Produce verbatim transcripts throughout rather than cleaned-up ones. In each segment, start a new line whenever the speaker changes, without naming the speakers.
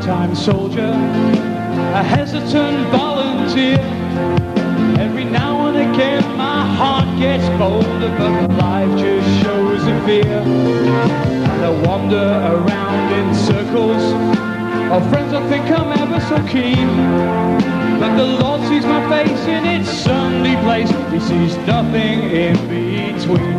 part-time soldier, a hesitant volunteer. Every now and again my heart gets bolder, but life just shows a fear. And I wander around in circles of friends I think I'm ever so keen. But the Lord sees my face in its sunny place, He sees nothing in between.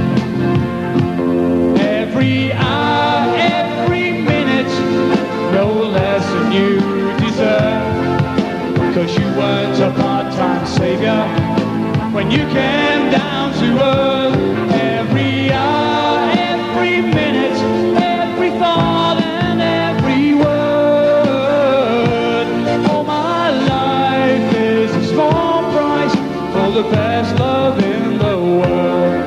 Every hour, every minute, no less than you deserve. Cause you weren't a part-time savior when you came down to earth. Every hour, every minute, every thought and every word. Oh, my life is a small price for the best love in the world.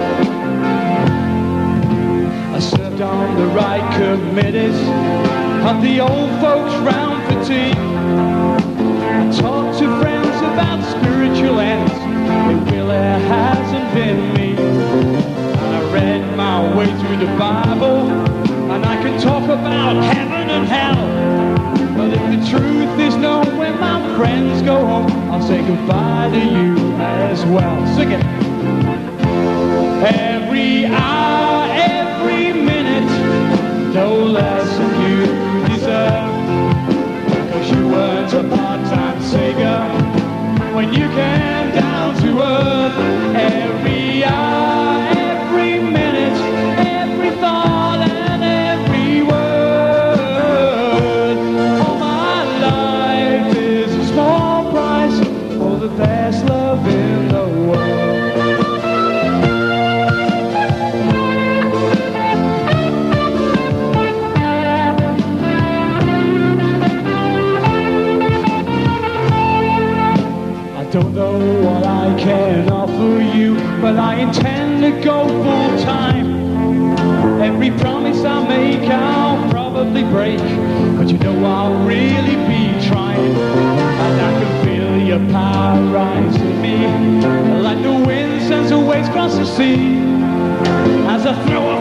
I served on the right committees of the old folks round for tea. I talked to friends about spiritual ends. It really hasn't been me. And I read my way through the Bible, and I can talk about heaven and hell. But if the truth is known, when my friends go home, I'll say goodbye to you as well. Sing it. Every hour, every minute, no less than you deserve. Cause you weren't a part-time savior when you came down to earth. Every hour, every minute, every thought and every word. All my life is a small price for the best love in the world. Don't know what I can offer you, but I intend to go full time. Every promise I make I'll probably break, but you know I'll really be trying. And I can feel your power rise in me, like the wind sends the waves across the sea. As I throw